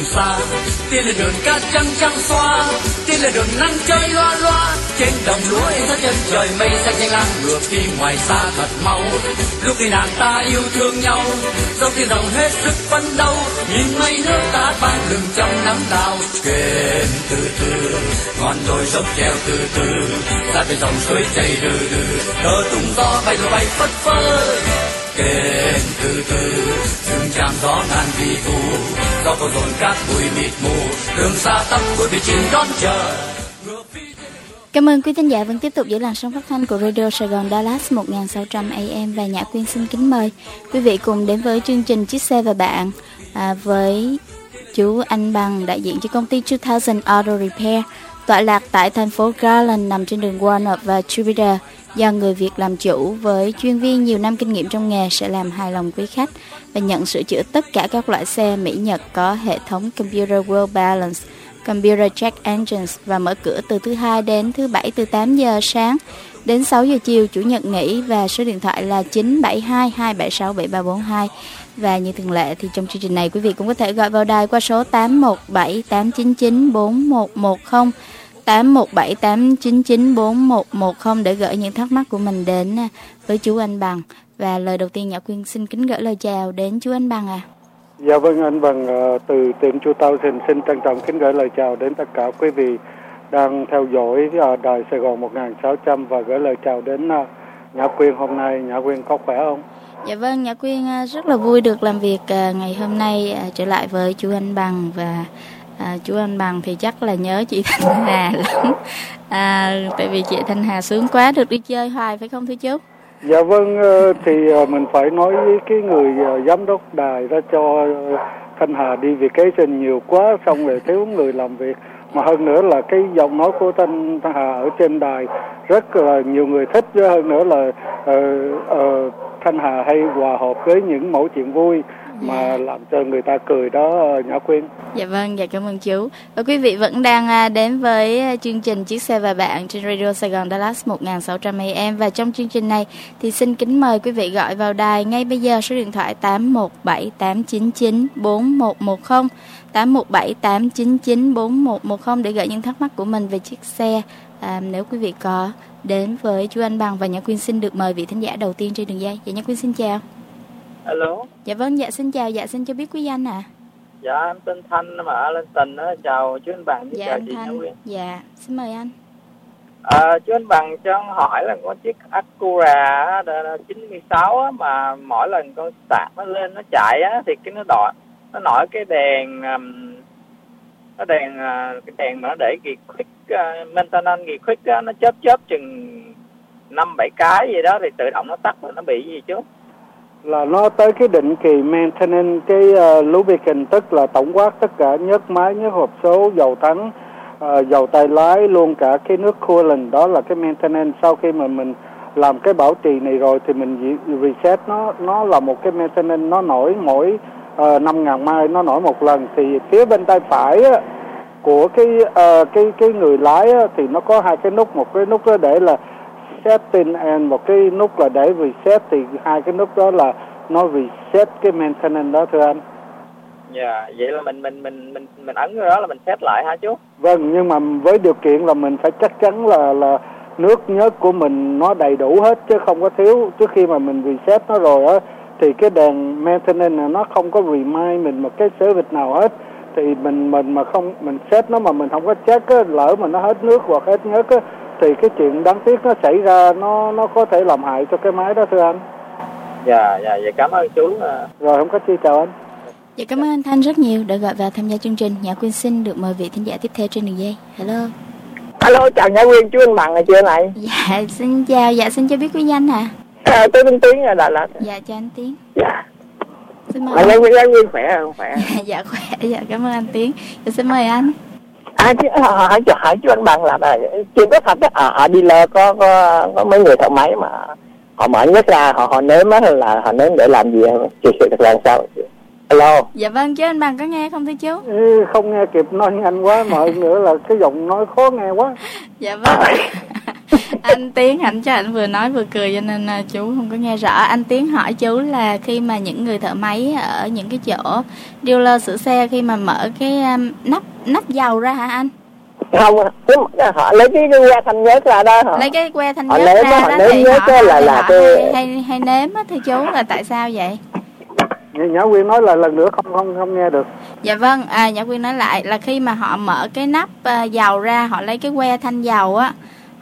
xa. Tiên lên đường cát trắng trắng xóa, tiên lên đường nắng chơi loa loa. Trên đồng lúa in dấu chân trời mây xanh nhanh lang ngược đi ngoài xa thật mau. Lúc này nàng ta yêu thương nhau, dòng tiền rộng hết sức phấn đấu. Nhìn mây nước ta bay lừng trong nắng đào. Kèn từ từ, ngọn đồi dốc treo từ từ, ra bên dòng suối chảy rừ rừ. Cờ tung gió bay rồi bay phất phơ. Kèn từ từ, rừng tràm gió ngàn vì phù. Gió có dồn cát bụi mịt mù, đường xa tăm bụi bị chìm đón chờ. Cảm ơn quý thính giả vẫn tiếp tục giữ làn sóng phát thanh của Radio Sài Gòn Dallas 1600 AM và Nhã Quyên xin kính mời quý vị cùng đến với chương trình Chiếc xe và bạn với chú Anh Bằng, đại diện cho công ty 2000 Auto Repair, tọa lạc tại thành phố Garland nằm trên đường Walnut và Jupiter, do người Việt làm chủ với chuyên viên nhiều năm kinh nghiệm trong nghề sẽ làm hài lòng quý khách và nhận sửa chữa tất cả các loại xe Mỹ Nhật có hệ thống Computer World Balance, Computer Check Engines và mở cửa từ thứ Hai đến thứ Bảy từ 8 giờ sáng đến 6 giờ chiều, Chủ nhật nghỉ, và số điện thoại là 972 276 7342. Và như thường lệ thì trong chương trình này quý vị cũng có thể gọi vào đài qua số 817 899 4110, 817 899 4110 để gửi những thắc mắc của mình đến với chú Anh Bằng. Và lời đầu tiên Nhã Quyên xin kính gửi lời chào đến chú Anh Bằng ạ. Dạ vâng, anh Bằng từ tiệm Chu Tao xin trân trọng kính gửi lời chào đến tất cả quý vị đang theo dõi đài Sài Gòn 1600 và gửi lời chào đến Nhã Quyên. Hôm nay Nhã Quyên có khỏe không? Dạ vâng, Nhã Quyên rất là vui được làm việc ngày hôm nay trở lại với chú Anh Bằng. Và chú Anh Bằng thì chắc là nhớ chị Thanh Hà lắm, tại vì chị Thanh Hà sướng quá được đi chơi hoài, phải không thưa chú? Dạ vâng, thì mình phải nói với cái người giám đốc đài đó cho Thanh Hà đi vacation nhiều quá, xong rồi thiếu người làm việc. Mà hơn nữa là cái giọng nói của Thanh Hà ở trên đài rất là nhiều người thích, với hơn nữa là Thanh Hà hay hòa hợp với những mẫu chuyện vui mà làm cho người ta cười đó Nhã Quyên. Dạ vâng, dạ cảm ơn chú. Và quý vị vẫn đang đến với chương trình Chiếc xe và bạn trên Radio Sài Gòn Dallas 1600 AM. Và trong chương trình này thì xin kính mời quý vị gọi vào đài ngay bây giờ số điện thoại 817 899 4110, 817 899 4110 để gửi những thắc mắc của mình về chiếc xe. Nếu quý vị có đến với chú Anh Bằng, và Nhã Quyên xin được mời vị thính giả đầu tiên trên đường dây. Dạ Nhã Quyên xin chào. Alo. Dạ vâng, dạ xin chào, dạ xin cho biết quý danh ạ. Dạ em tên Thanh mà ở Lên Tình á, chào chú anh Bằng, dạ, chào anh chị Thanh. Nhã Quyên. Dạ, xin mời anh. Chú anh Bằng cho con hỏi là có chiếc Acura 96 á, mà mỗi lần con start nó lên nó chạy á thì cái nó nổi cái đèn cái đèn mà nó để kỳ quick maintenance kỳ quick á, nó chớp chừng 5-7 cái gì đó thì tự động nó tắt rồi, nó bị gì chú? Là nó tới cái định kỳ maintenance cái lubricant, tức là tổng quát tất cả nhớt máy, nhớt hộp số, dầu thắng, dầu tay lái, luôn cả cái nước coolant, đó là cái maintenance. Sau khi mà mình làm cái bảo trì này rồi thì mình reset nó là một cái maintenance, nó nổi mỗi 5.000 mai nó nổi một lần. Thì phía bên tay phải á, của cái người lái á, thì nó có hai cái nút, một cái nút đó để là setting and một cái nút là để reset, thì hai cái nút đó là nó reset cái maintenance đó thưa anh. Dạ, vậy là mình ấn cái đó là mình set lại hả chú? Vâng, nhưng mà với điều kiện là mình phải chắc chắn là nước nhớt của mình nó đầy đủ hết chứ không có thiếu. Trước khi mà mình reset nó rồi á thì cái đèn maintenance này nó không có remind mình một cái service nào hết. Thì mình mà không mình set nó mà mình không có check á, lỡ mà nó hết nước hoặc hết nhớt á thì cái chuyện đáng tiếc nó xảy ra, nó có thể làm hại cho cái máy đó thưa anh. Dạ, vậy cảm ơn chú. Rồi không có chi, chào anh. Dạ cảm ơn anh Thanh rất nhiều đã gọi vào tham gia chương trình. Nhã Quyên xin được mời vị thính giả tiếp theo trên đường dây. Hello. Alo, chào Nhã Quyên, chú anh Bằng là chưa này? Dạ xin chào, dạ xin cho biết quý danh ạ. Tôi tên Tiến ở Đà Lạt. Dạ chào anh Tiến. Dạ. Xin mời. Nhã Quyên khỏe không? Khỏe. Dạ khỏe, dạ cảm ơn anh Tiến. Dạ xin mời anh. Hỏi chú anh Bằng là chưa có thật á, dealer có mấy người thợ máy mà họ mở nhất ra họ nếm á, là họ nếm để làm gì chưa sự thật là sao? Alo. Dạ vâng, chứ anh Bằng có nghe không thưa chú? Không nghe kịp, nói nhanh quá mà hơn nữa là cái giọng nói khó nghe quá. Dạ vâng. Anh Tiến ảnh cho anh vừa nói vừa cười cho nên chú không có nghe rõ. Anh Tiến hỏi chú là khi mà những người thợ máy ở những cái chỗ dealer sửa xe khi mà mở cái nắp dầu ra hả anh? Không, họ lấy cái que thanh nhớt ra đó hả? Lấy cái que thanh họ nhớt nếm ra họ đó nếm thì nhớt họ là cái hay nếm á thưa chú, là tại sao vậy? Nhã Quyên nói là lần nữa không nghe được. Dạ vâng, Nhã Quyên nói lại là khi mà họ mở cái nắp dầu ra, họ lấy cái que thanh dầu á,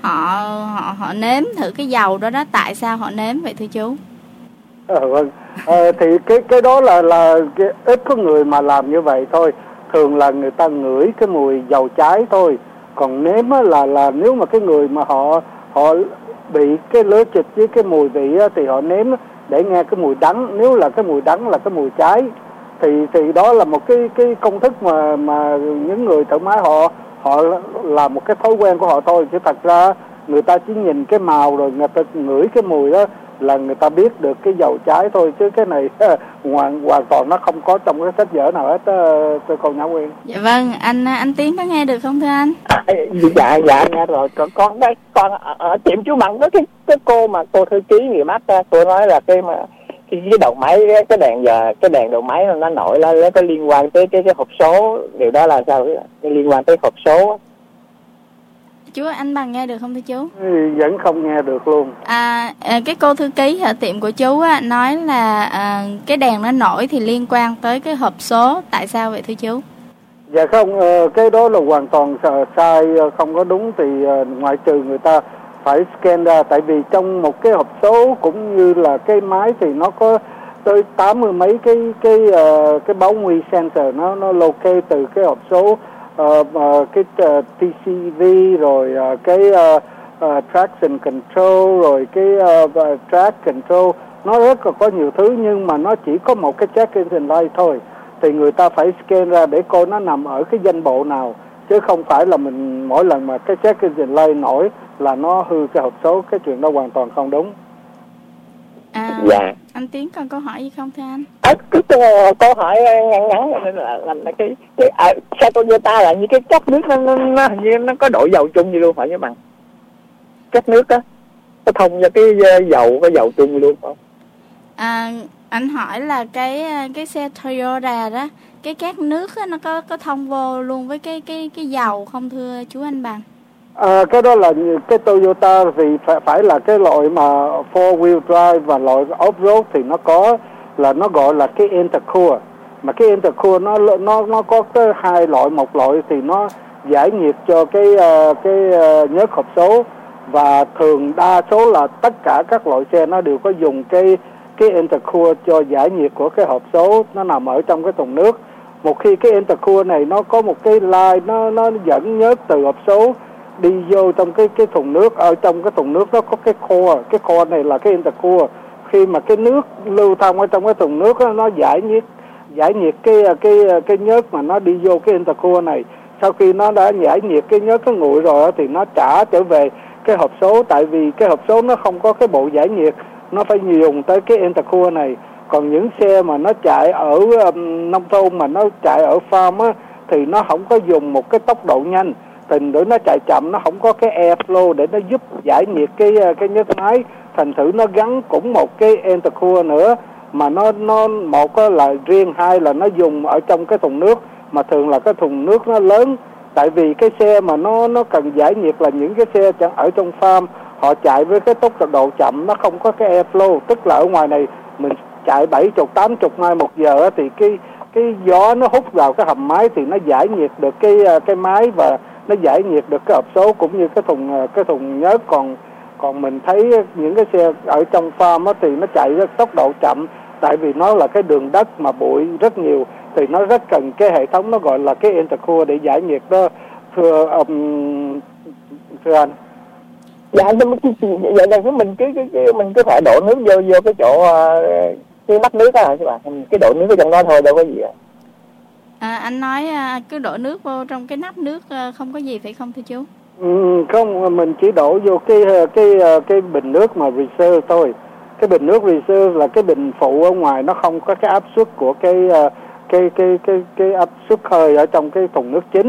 họ nếm thử cái dầu đó, tại sao họ nếm vậy thưa chú? Vâng, thì cái đó là ít có người mà làm như vậy thôi. Thường là người ta ngửi cái mùi dầu cháy thôi. Còn nếm á, là nếu mà cái người mà họ bị cái lứa chịch với cái mùi vị á, thì họ nếm để nghe cái mùi đắng. Nếu là cái mùi đắng là cái mùi cháy thì đó là một cái công thức mà những người thợ máy họ làm một cái thói quen của họ thôi, chứ thật ra người ta chỉ nhìn cái màu rồi người ta ngửi cái mùi đó là người ta biết được cái dầu cháy thôi, chứ cái này hoàn toàn nó không có trong cái sách vở nào hết, thưa cô Nhã Quyên. Dạ vâng, anh Tiến có nghe được không thưa anh? Dạ nghe rồi. Con ở tiệm chú Bằng đó, cái cô thư ký người Mắc, cô nói là cái đầu máy, cái đèn đầu máy nó nổi lên, nó có liên quan tới cái hộp số. Điều đó là sao? Liên quan tới hộp số. Chú anh Bằng nghe được không thưa chú? Vẫn không nghe được luôn. Cái cô thư ký ở tiệm của chú á, nói là cái đèn nó nổi thì liên quan tới cái hộp số, tại sao vậy thưa chú? Dạ không, cái đó là hoàn toàn sai, không có đúng. Thì ngoại trừ người ta phải scan ra, tại vì trong một cái hộp số cũng như là cái máy thì nó có tới 80 mấy cái báo nguy sensor, nó locate từ cái hộp số, cái TCV, rồi cái traction control, rồi cái track control, nó rất là có nhiều thứ, nhưng mà nó chỉ có một cái check engine light thôi. Thì người ta phải scan ra để coi nó nằm ở cái danh bộ nào, chứ không phải là mình mỗi lần mà cái check engine light nổi là nó hư cái hộp số. Cái chuyện đó hoàn toàn không đúng. Dạ. Anh Tiến còn câu hỏi gì không thưa anh? Cái câu hỏi ngắn là cái xe Toyota là như cái chất nước nó hình như nó có độ dầu chung như luôn phải chứ Bằng? Chất nước á, nó thông cho cái dầu chung luôn không? Anh hỏi là cái xe Toyota đó, cái cát nước á, nó có thông vô luôn với cái dầu không thưa chú anh Bằng? Cái đó là cái Toyota thì phải là cái loại mà four wheel drive, và loại off-road thì nó có là nó gọi là cái intercooler. Mà cái intercooler nó có cái hai loại, một loại thì nó giải nhiệt cho cái nhớt hộp số, và thường đa số là tất cả các loại xe nó đều có dùng cái intercooler cho giải nhiệt của cái hộp số, nó nằm ở trong cái thùng nước. Một khi cái intercooler này nó có một cái line nó dẫn nhớt từ hộp số đi vô trong cái thùng nước. Ở trong cái thùng nước nó có cái core này là cái intercooler. Khi mà cái nước lưu thông ở trong cái thùng nước đó, nó giải nhiệt cái nhớt mà nó đi vô cái intercooler này. Sau khi nó đã giải nhiệt cái nhớt cái nguội rồi thì nó trả trở về cái hộp số, tại vì cái hộp số nó không có cái bộ giải nhiệt, nó phải dùng tới cái intercooler này. Còn những xe mà nó chạy ở nông thôn, mà nó chạy ở farm á, thì nó không có dùng một cái tốc độ nhanh, thành thử nó chạy chậm, nó không có cái airflow để nó giúp giải nhiệt cái nhớt máy. Thành thử nó gắn cũng một cái intercooler nữa, mà nó một là riêng, hai là nó dùng ở trong cái thùng nước, mà thường là cái thùng nước nó lớn. Tại vì cái xe mà nó cần giải nhiệt là những cái xe ở trong farm, họ chạy với cái tốc độ chậm, nó không có cái airflow, tức là ở ngoài này mình chạy 70-80 mai một giờ thì cái gió nó hút vào cái hầm máy thì nó giải nhiệt được cái máy, và nó giải nhiệt được cái hộp số cũng như cái thùng nhớt. Còn mình thấy những cái xe ở trong farm á, thì nó chạy với tốc độ chậm, tại vì nó là cái đường đất mà bụi rất nhiều, thì nó rất cần cái hệ thống nó gọi là cái intercooler để giải nhiệt đó, thưa anh. Dạ, vậy mình cứ phải đổ nước vô cái chỗ cái mắt nước đó chứ bạn, cái đổ nước ở trong đó thôi, đâu có gì ạ. Anh nói cứ đổ nước vô trong cái nắp nước không có gì phải không thưa chú? Không, mình chỉ đổ vô cái bình nước mà reserve thôi. Cái bình nước reserve là cái bình phụ ở ngoài, nó không có cái áp suất của cái áp suất hơi ở trong cái thùng nước chính.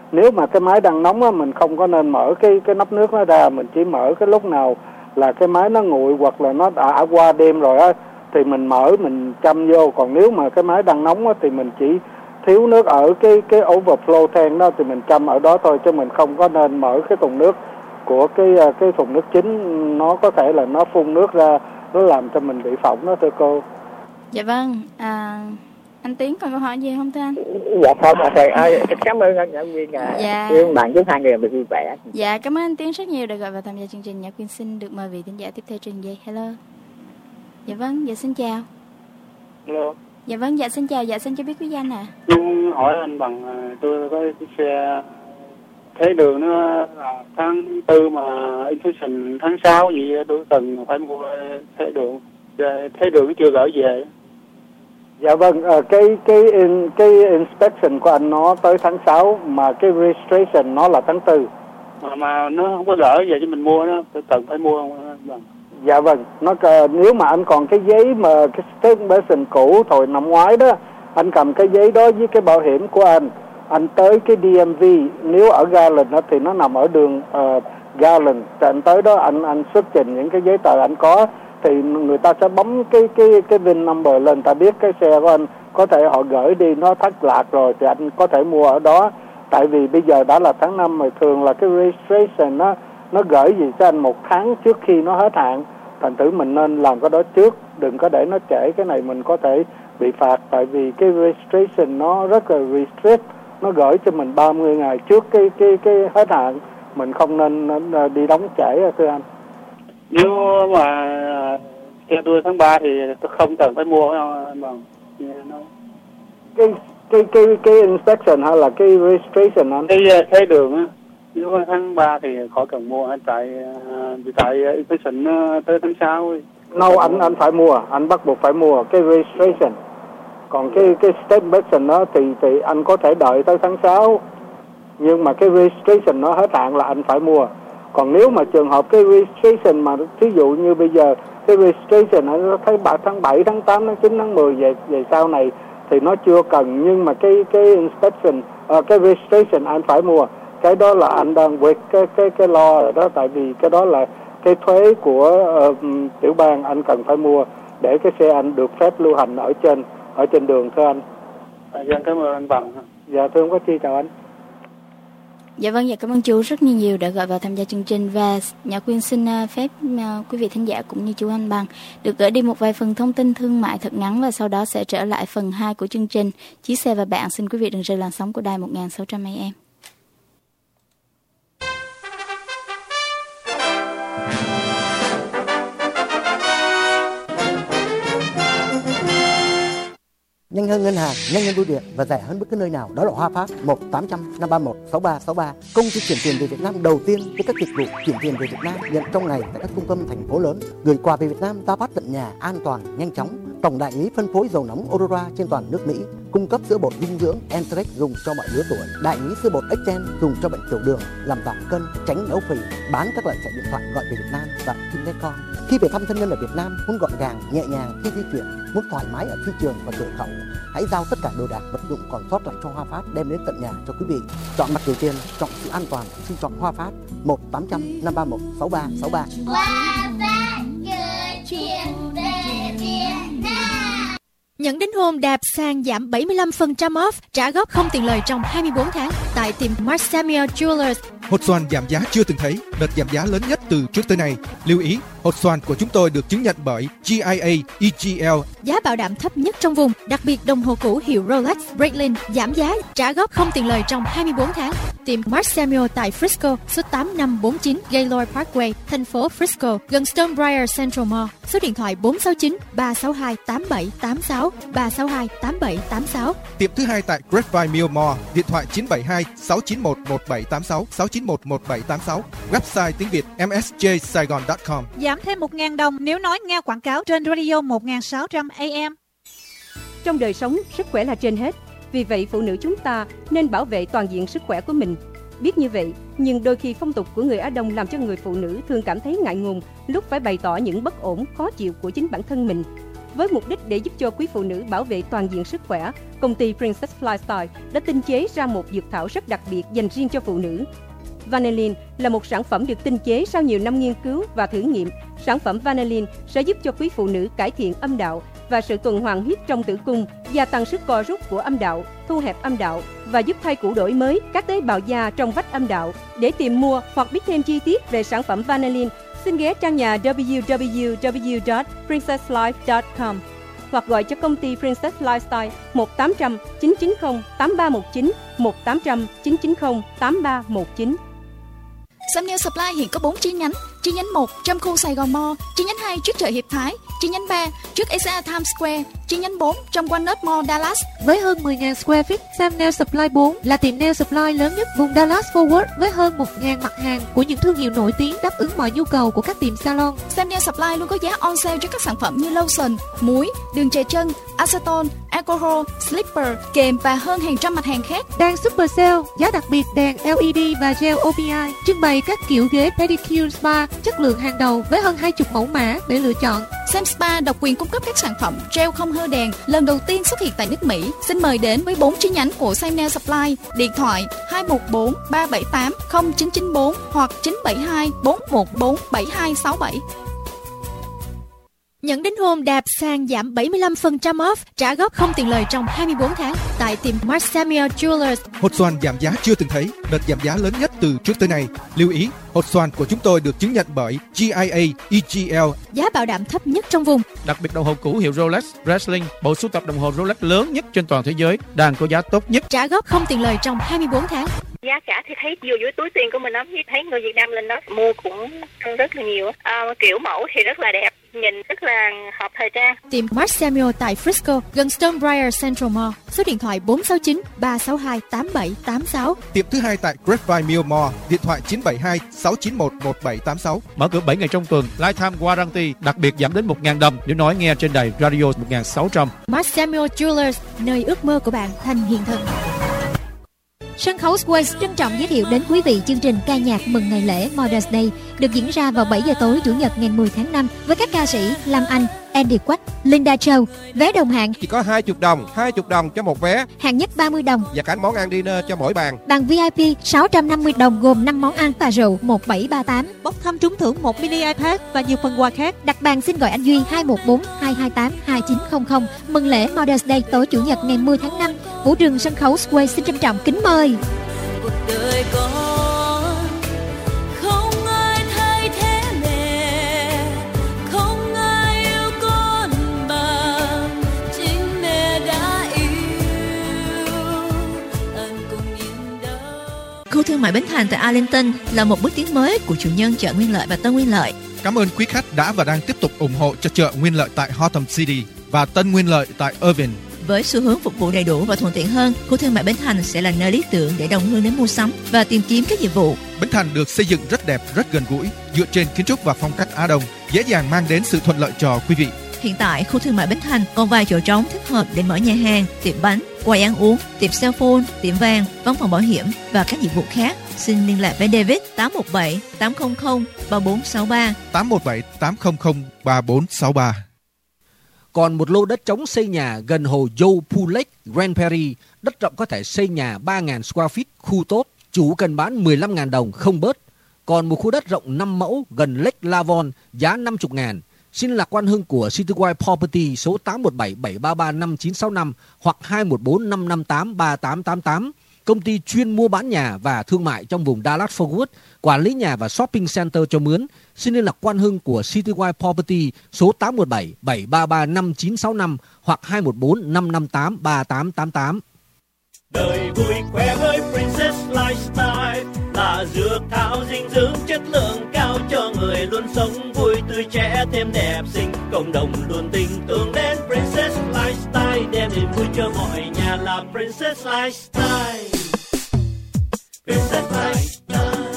Nếu mà cái máy đang nóng á, mình không có nên mở cái nắp nước nó ra, mình chỉ mở cái lúc nào là cái máy nó nguội hoặc là nó đã qua đêm rồi á thì mình mở mình châm vô. Còn nếu mà cái máy đang nóng á thì mình chỉ thiếu nước ở cái overflow tank đó thì mình châm ở đó thôi, chứ mình không có nên mở cái thùng nước của cái thùng nước chính, nó có thể là nó phun nước ra, nó làm cho mình bị phỏng đó thưa cô. Dạ vâng, anh Tiến còn câu hỏi gì không thưa anh? Dạ không ạ thầy ơi, cảm ơn anh giảng viên. Dạ. Bạn chúc hai người được vui vẻ. Dạ, cảm ơn anh Tiến rất nhiều đã gọi vào tham gia chương trình. Nhã Quyên xin được mời vị thính giả tiếp theo trên dây. Hello. Dạ vâng, dạ xin chào. Hello. Dạ vâng, dạ xin chào, dạ xin cho biết quý danh ạ. Nhưng hỏi anh bằng tôi có cái xe thế đường nó là tháng 4 mà inspection tháng 6 gì tôi cần phải mua thế đường nó chưa gửi về. Dạ vâng, cái inspection của anh nó tới tháng 6 mà cái registration nó là tháng 4. Mà nó không có gửi về cho mình mua, nó cần phải mua không? Vâng. Dạ vâng, nếu mà anh còn cái giấy mà cái station cũ hồi năm ngoái đó, anh cầm cái giấy đó với cái bảo hiểm của anh tới cái DMV, nếu ở Garland đó thì nó nằm ở đường Garland, thì anh tới đó anh xuất trình những cái giấy tờ anh có thì người ta sẽ bấm cái VIN number lên, ta biết cái xe của anh, có thể họ gửi đi nó thất lạc rồi thì anh có thể mua ở đó. Tại vì bây giờ đã là tháng 5 rồi, thường là cái registration nó gửi gì cho anh 1 tháng trước khi nó hết hạn, thành thử mình nên làm cái đó trước, đừng có để nó trễ, cái này mình có thể bị phạt. Tại vì cái registration nó rất là restrict, nó gửi cho mình 30 ngày trước cái hết hạn, mình không nên đi đóng trễ thưa anh. Nếu mà xe tôi tháng 3 thì tôi không cần phải mua bằng cái inspection hay là cái registration anh? Cái thế đường á, nếu tháng 3 thì khỏi cần mua, tại inspection tới tháng 6. No, anh phải mua, anh bắt buộc phải mua cái registration. Còn cái state inspection đó thì anh có thể đợi tới tháng 6. Nhưng mà cái registration nó hết hạn là anh phải mua. Còn nếu mà trường hợp cái registration mà thí dụ như bây giờ cái registration nó thấy tháng 7, tháng 8, tháng 9, tháng 10 về sau này thì nó chưa cần, nhưng mà cái inspection, cái registration anh phải mua. Cái đó là anh đang vượt cái lo rồi đó, tại vì cái đó là cái thuế của tiểu bang, anh cần phải mua để cái xe anh được phép lưu hành ở trên đường thưa anh. Dạ, cảm ơn anh Bằng. Dạ thưa ông có chi, chào anh. Dạ vâng, dạ cảm ơn chú rất nhiều đã gọi vào tham gia chương trình, và Nhã Quyên xin phép quý vị thính giả cũng như chú Anh Bằng được gửi đi một vài phần thông tin thương mại thật ngắn, và sau đó sẽ trở lại phần 2 của chương trình Chiếc xe và bạn. Xin quý vị đừng rời làn sóng của đài 1600 AM. Nhanh hơn ngân hàng, nhanh hơn bưu điện và rẻ hơn bất cứ nơi nào, đó là Hoa Phát. 1-800-531-6363, công ty chuyển tiền về Việt Nam đầu tiên với các dịch vụ chuyển tiền về Việt Nam, nhận trong ngày tại các trung tâm thành phố lớn, gửi quà về Việt Nam ta phát tận nhà, an toàn, nhanh chóng. Tổng đại lý phân phối dầu nóng Aurora trên toàn nước Mỹ, cung cấp sữa bột dinh dưỡng Entrex dùng cho mọi lứa tuổi, đại lý sữa bột Extend dùng cho bệnh tiểu đường, làm giảm cân, tránh béo phì, bán các loại thẻ điện thoại gọi về Việt Nam và Telecom. Khi về thăm thân nhân ở Việt Nam, muốn gọn gàng, nhẹ nhàng khi di chuyển, muốn thoải mái ở phi trường và cửa khẩu, hãy giao tất cả đồ đạc vật dụng còn sót lại cho Hoa Phát đem đến tận nhà cho quý vị. Chọn mặt ưu tiên, chọn sự an toàn, xin chọn Hoa Phát. 1-800-531-6363. Hoa Phát gửi chuyện về Việt Nam. Nhận đính hôn đạp sàn giảm 75% off, trả góp không tiền lời trong 24 tháng tại tiệm Mark Samuel Jewelers. Hột xoàn giảm giá chưa từng thấy, đợt giảm giá lớn nhất từ trước tới nay. Lưu ý, hột xoàn của chúng tôi được chứng nhận bởi GIA EGL. Giá bảo đảm thấp nhất trong vùng, đặc biệt đồng hồ cũ hiệu Rolex, Breitling giảm giá, trả góp không tiền lời trong 24 tháng. Tiệm Mark Samuel tại Frisco, số 8549 Gaylord Parkway, thành phố Frisco, gần Stonebriar Central Mall. Số điện thoại 469 362 8786 362 8786. Tiệm thứ hai tại Grapevine Mill Mall, điện thoại 972 691 1786 691 1786. Website tiếng Việt msjsaigon.com. Giảm thêm 1.000 đồng nếu nói nghe quảng cáo trên radio 1600 AM. Trong đời sống, sức khỏe là trên hết. Vì vậy, phụ nữ chúng ta nên bảo vệ toàn diện sức khỏe của mình. Biết như vậy, nhưng đôi khi phong tục của người Á Đông làm cho người phụ nữ thường cảm thấy ngại ngùng lúc phải bày tỏ những bất ổn, khó chịu của chính bản thân mình. Với mục đích để giúp cho quý phụ nữ bảo vệ toàn diện sức khỏe, công ty Princess Lifestyle đã tinh chế ra một dược thảo rất đặc biệt dành riêng cho phụ nữ. Vanillin là một sản phẩm được tinh chế sau nhiều năm nghiên cứu và thử nghiệm. Sản phẩm Vanillin sẽ giúp cho quý phụ nữ cải thiện âm đạo và sự tuần hoàn huyết trong tử cung, gia tăng sức co rút của âm đạo, thu hẹp âm đạo và giúp thai củ đổi mới các tế bào da trong vách âm đạo. Để tìm mua hoặc biết thêm chi tiết về sản phẩm Vanillin, xin ghé trang nhà www.princesslife.com hoặc gọi cho công ty Princess Lifestyle 1-800-990-8319, 1-800-990-8319. Sam Nail Supply hiện có 4 chi nhánh. Chi nhánh 1 trong khu Sài Gòn Mall, chi nhánh 2 trước chợ Hiệp Thái, chi nhánh 3 trước Asia Times Square, chi nhánh 4 trong Walnut Mall, Dallas. Với hơn 10.000 square feet, Sam Nail Supply 4 là tiệm nail supply lớn nhất vùng Dallas Fort Worth với hơn 1.000 mặt hàng của những thương hiệu nổi tiếng đáp ứng mọi nhu cầu của các tiệm salon. Sam Nail Supply luôn có giá on sale cho các sản phẩm như lotion, muối, đường chè chân, acetone, alcohol, slipper, kềm và hơn hàng trăm mặt hàng khác. Đang super sale, giá đặc biệt đèn LED và gel OPI, trưng bày các kiểu ghế pedicure spa chất lượng hàng đầu với hơn 20 mẫu mã để lựa chọn. Sam Spa độc quyền cung cấp các sản phẩm gel không hơ đèn lần đầu tiên xuất hiện tại nước Mỹ. Xin mời đến với 4 chi nhánh của Sam Nail Supply. Điện thoại 214 378 0994 hoặc 972 414 7267. Nhận đính hôn đạp sàn giảm 75% off, trả góp không tiền lời trong 24 tháng tại tiệm Mark Samuel Jewelers. Hột xoàn giảm giá chưa từng thấy, đợt giảm giá lớn nhất từ trước tới nay. Lưu ý, hột xoàn của chúng tôi được chứng nhận bởi GIA EGL. Giá bảo đảm thấp nhất trong vùng. Đặc biệt đồng hồ cũ hiệu Rolex Breitling, bộ sưu tập đồng hồ Rolex lớn nhất trên toàn thế giới, đang có giá tốt nhất. Trả góp không tiền lời trong 24 tháng. Giá cả thì thấy vừa dưới túi tiền của mình lắm, thấy người Việt Nam lên đó mua cũng rất là nhiều. Kiểu mẫu thì rất là đẹp, nhìn rất là hợp thời trang. Tiệm Mark Samuel tại Frisco, gần Stonebriar Central Mall. Số điện thoại 469 362 8786. Tiệm thứ hai tại Grapevine Mill Mall, điện thoại 972 691 1786. Mở cửa 7 ngày trong tuần, lifetime warranty, đặc biệt giảm đến 1.000 đồng nếu nói nghe trên đài radio 1600. Mark Samuel Jewelers, nơi ước mơ của bạn thành hiện thực. Sân khấu Square trân trọng giới thiệu đến quý vị chương trình ca nhạc mừng ngày lễ Mother's Day được diễn ra vào 7 giờ tối Chủ nhật ngày 10 tháng 5 với các ca sĩ Lam Anh, Andy Quách, Linda Châu. Vé đồng hạng chỉ có 20 đồng cho một vé. Hạng nhất 30 đồng và cả món ăn dinner cho mỗi bàn. Bàn VIP 650 đồng gồm 5 món ăn và rượu 1738. Bốc thăm trúng thưởng 1 mini iPad và nhiều phần quà khác. Đặt bàn xin gọi anh Duy 214 228 2900. Mừng lễ Mother's Day tối Chủ nhật ngày 10 tháng 5. Vũ trường sân khấu Square xin trân trọng kính mời. Cuộc đời con không ai thay thế mẹ, không ai yêu con bằng chính mẹ đã yêu ân cùng yên đâu. Khu thương mại Bến Thành tại Arlington là một bước tiến mới của chủ nhân chợ Nguyên Lợi và Tân Nguyên Lợi. Cảm ơn quý khách đã và đang tiếp tục ủng hộ cho chợ Nguyên Lợi tại Hotham City và Tân Nguyên Lợi tại Irvine. Với xu hướng phục vụ đầy đủ và thuận tiện hơn, khu thương mại Bến Thành sẽ là nơi lý tưởng để đồng hương đến mua sắm và tìm kiếm các dịch vụ. Bến Thành được xây dựng rất đẹp, rất gần gũi, dựa trên kiến trúc và phong cách Á Đông, dễ dàng mang đến sự thuận lợi cho quý vị. Hiện tại, khu thương mại Bến Thành còn vài chỗ trống thích hợp để mở nhà hàng, tiệm bánh, quầy ăn uống, tiệm cell phone, tiệm vàng, văn phòng bảo hiểm và các dịch vụ khác. Xin liên lạc với David 817 800 3463 817 800 3463. Còn một lô đất trống xây nhà gần hồ Joe Pool Lake, Grand Prairie, đất rộng có thể xây nhà 3.000 square feet, khu tốt, chủ cần bán 15.000 đồng không bớt. Còn một khu đất rộng 5 mẫu gần Lake Lavon, giá 50.000. Xin lạc quan hưng của Citywide Property số 817 733 5965 hoặc 214 558 3888. Công ty chuyên mua bán nhà và thương mại trong vùng Dallas Fort Worth, quản lý nhà và shopping center cho mướn. Xin liên lạc quan hưng của Citywide Property số 817 733 5965 hoặc 214 558 3888. Đời vui khỏe với Princess Lifestyle là dược thảo dinh dưỡng chất lượng cao cho người luôn sống vui tươi trẻ thêm đẹp xinh. Cộng đồng luôn tình tưởng đến Princess Lifestyle đem niềm vui cho mọi nhà là Princess Lifestyle. Princess Lifestyle,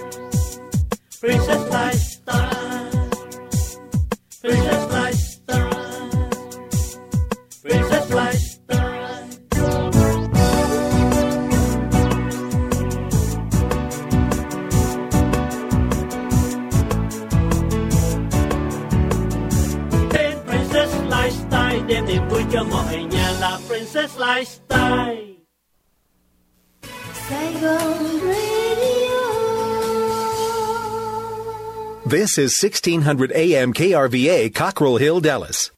Princess Lifestyle, Princess Lifestyle, Princess Lifestyle. Tên Princess Lifestyle cho mọi nhà là Princess Lifestyle. Sài Gòn Radio. This is 1600 AM KRVA, Cockrell Hill, Dallas.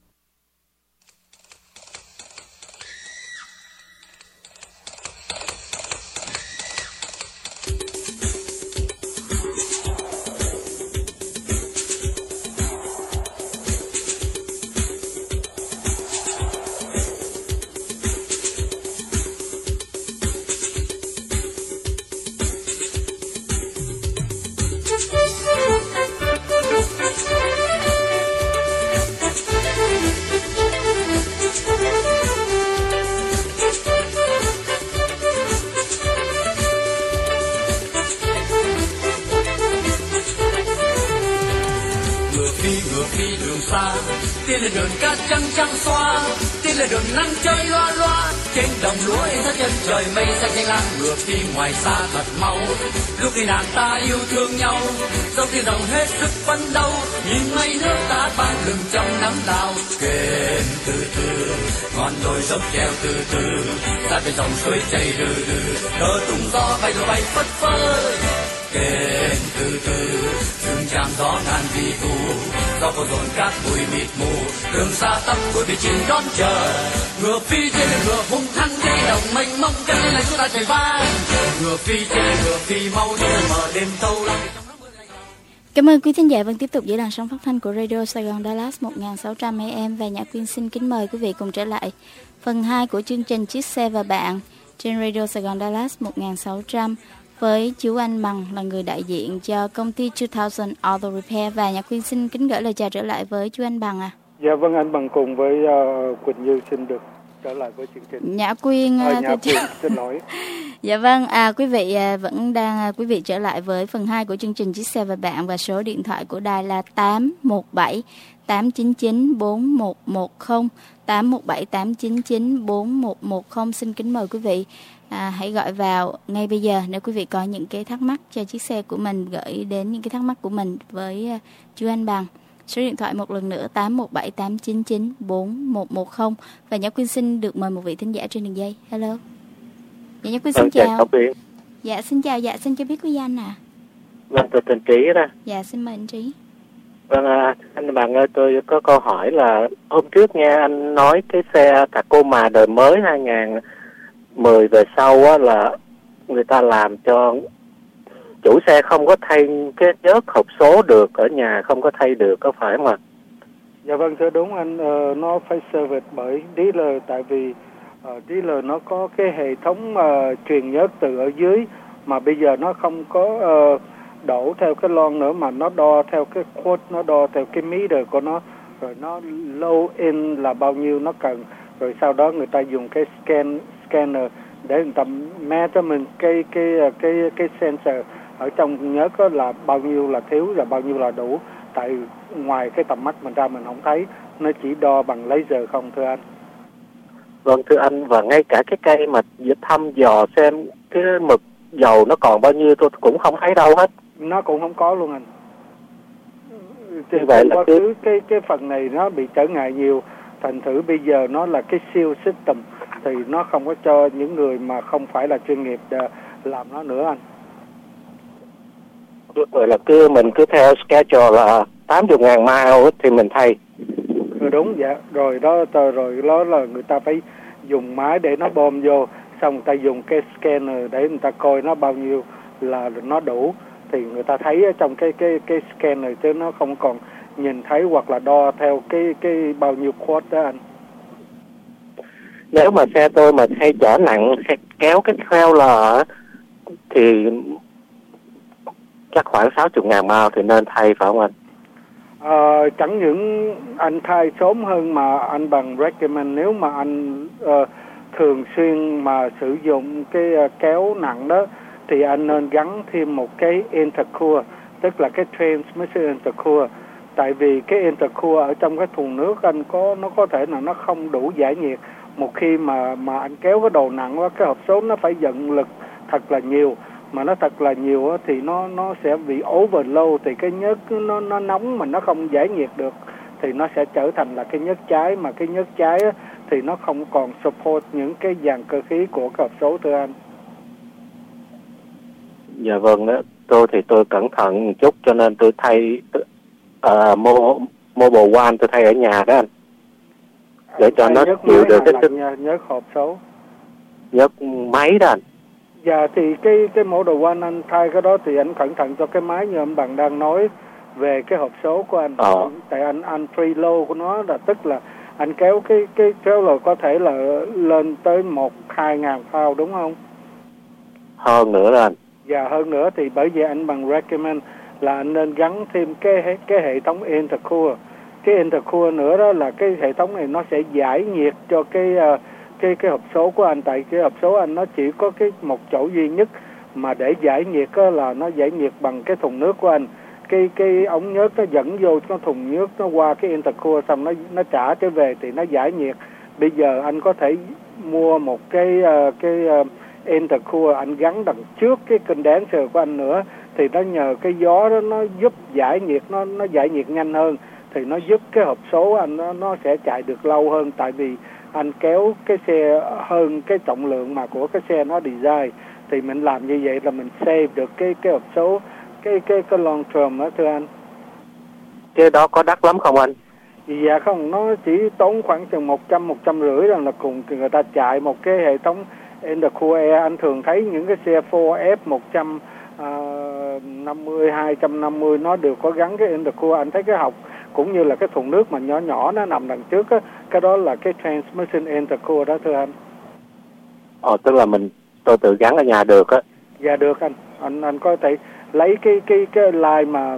Tiên lên đường cát trắng trắng xóa, tiên lên đường nắng chơi loa loa. Trên đồng lúa in ra chân trời mây xanh xanh lam, ngược đi ngoài xa thật mau. Lúc này nàng ta yêu thương nhau, dòng tiền đồng hết sức phấn đấu. Nhìn mây nước ta ban lừng trong nắng đào. Kèn từ từ, ngọn đồi dốc treo từ từ, ta bên dòng suối chảy rừ rừ. Đỡ tung gió bay rồi bay phất phới. Kèn từ từ, rừng tràm gió ngàn vì thu. Gió có dồn cát bụi mịt mù, đường xa tăm cuối bị chìm đón chờ. Ngựa phi trên ngựa hung hăng đi đồng mênh mông, cất lên chúng ta trời vang. Ngựa phi trên ngựa phi mau đi mở đêm thâu lắm. Cảm ơn quý thính giả vẫn tiếp tục giữ làn sóng phát thanh của Radio Sài Gòn Dallas 1600 AM và Nhã Quyên xin kính mời quý vị cùng trở lại phần 2 của chương trình Chiếc xe và bạn trên Radio Sài Gòn Dallas 1600 với chú Anh Bằng là người đại diện cho công ty 2000 Auto Repair. Và Nhã Quyên xin kính gửi lời chào trở lại với chú Anh Bằng. Dạ vâng, anh Bằng cùng với Quỳnh Như xin được trở lại với chương trình. Nhã Quyên, Nhã Quyên xin lỗi. Dạ vâng, quý vị vẫn đang quý vị trở lại với phần 2 của chương trình Chiếc xe và bạn, và số điện thoại của đài là 817 899 4110 817 899 4110. Xin kính mời quý vị hãy gọi vào ngay bây giờ nếu quý vị có những cái thắc mắc cho chiếc xe của mình, gửi đến những cái thắc mắc của mình với chú Anh Bằng. Số điện thoại một lần nữa 817 899 4110. Và Nhã Quyên xin được mời một vị thính giả trên đường dây. Hello. Dạ, Nhã Quyên xin chào. Dạ xin chào, dạ xin cho biết quý danh ạ. Vâng, tôi tên Trí đó. Dạ xin mời anh Trí. Vâng, anh Bằng ơi, tôi có câu hỏi là hôm trước nghe anh nói cái xe Tacoma đời mới 2010 về sau á, là người ta làm cho chủ xe không có thay cái nhớt hộp số được, ở nhà không có thay được, có phải không ạ? Dạ vâng, thưa đúng anh, nó phải service bởi dealer, tại vì dealer nó có cái hệ thống truyền nhớt từ ở dưới mà bây giờ nó không có đổ theo cái lon nữa, mà nó đo theo cái quote, nó đo theo cái meter của nó, rồi nó low in là bao nhiêu nó cần, rồi sau đó người ta dùng cái scanner để người ta mé cho mình cái sensor ở trong nhớt đó là bao nhiêu là thiếu và bao nhiêu là đủ. Tại ngoài cái tầm mắt mình ra mình không thấy, nó chỉ đo bằng laser không thưa anh. Vâng thưa anh, và ngay cả cái cây mà thăm dò xem cái mực dầu nó còn bao nhiêu tôi cũng không thấy đâu hết. Nó cũng không có luôn anh. Như vậy là cái phần này nó bị trở ngại nhiều, thành thử bây giờ nó là cái seal system thì nó không có cho những người mà không phải là chuyên nghiệp làm nó nữa anh. Vậy là mình cứ theo schedule là 80.000 mile thì mình thay. Đúng vậy, rồi đó là người ta phải dùng máy để nó bơm vô, xong người ta dùng cái scanner để người ta coi nó bao nhiêu là nó đủ, thì người ta thấy ở trong cái scanner chứ nó không còn nhìn thấy hoặc là đo theo cái bao nhiêu quote đó anh. Nếu mà xe tôi mà hay chở nặng kéo cái trailer thì chắc khoảng 60.000 mile thì nên thay phải không anh? Chẳng những anh thay sớm hơn mà anh Bằng recommend, nếu mà anh thường xuyên mà sử dụng cái kéo nặng đó thì anh nên gắn thêm một cái intercooler, tức là cái transmission intercooler. Tại vì cái intercooler ở trong cái thùng nước anh nó có thể là nó không đủ giải nhiệt. Một khi mà anh kéo cái đồ nặng quá, cái hộp số nó phải dẫn lực thật là nhiều, mà nó thật là nhiều thì nó sẽ bị overload, thì cái nhớt nó nóng mà nó không giải nhiệt được thì nó sẽ trở thành là cái nhớt cháy, mà cái nhớt cháy thì nó không còn support những cái dàn cơ khí của cái hộp số, thưa anh. Dạ vâng đó, tôi cẩn thận một chút cho nên tôi thay Mobile One tôi thay ở nhà đó anh, để cho nó chịu được cái sức nhớ hộp số, nhớt máy đó anh. Dạ thì cái Mobile One anh thay cái đó thì anh cẩn thận cho cái máy như anh Bằng đang nói về cái hộp số của anh. Tại anh preload của nó là tức là anh kéo cái trailer có thể là lên tới 1-2 ngàn pound, đúng không? Hơn nữa đó anh. Dạ hơn nữa, thì bởi vì anh Bằng recommend là anh nên gắn thêm cái hệ thống intercooler. Cái intercooler nữa đó là cái hệ thống này nó sẽ giải nhiệt cho cái hộp số của anh. Tại cái hộp số anh nó chỉ có một chỗ duy nhất mà để giải nhiệt đó, là nó giải nhiệt bằng cái thùng nước của anh. Cái ống nhớt nó dẫn vô cái thùng nước, nó qua cái intercooler xong nó trả trở về thì nó giải nhiệt. Bây giờ anh có thể mua một cái intercooler anh gắn đằng trước cái condenser của anh nữa, thì nó nhờ cái gió đó nó giúp giải nhiệt, nó giải nhiệt nhanh hơn, thì nó giúp cái hộp số anh nó sẽ chạy được lâu hơn. Tại vì anh kéo cái xe hơn cái trọng lượng mà của cái xe nó design, thì mình làm như vậy là mình save được cái hộp số cái long term đó, thưa anh. Cái đó có đắt lắm không anh? Dạ không, nó chỉ tốn khoảng chừng 150 là cùng người ta chạy một cái hệ thống intercooler air. Anh thường thấy những cái xe Ford F150, 250 nó đều có gắn cái intercooler. Anh thấy cái hộc cũng như là cái thùng nước mà nhỏ nhỏ nó nằm đằng trước á, cái đó là cái transmission intercooler đó, thưa anh. Tức là tôi tự gắn ở nhà được á? Dạ được anh có thể lấy cái line mà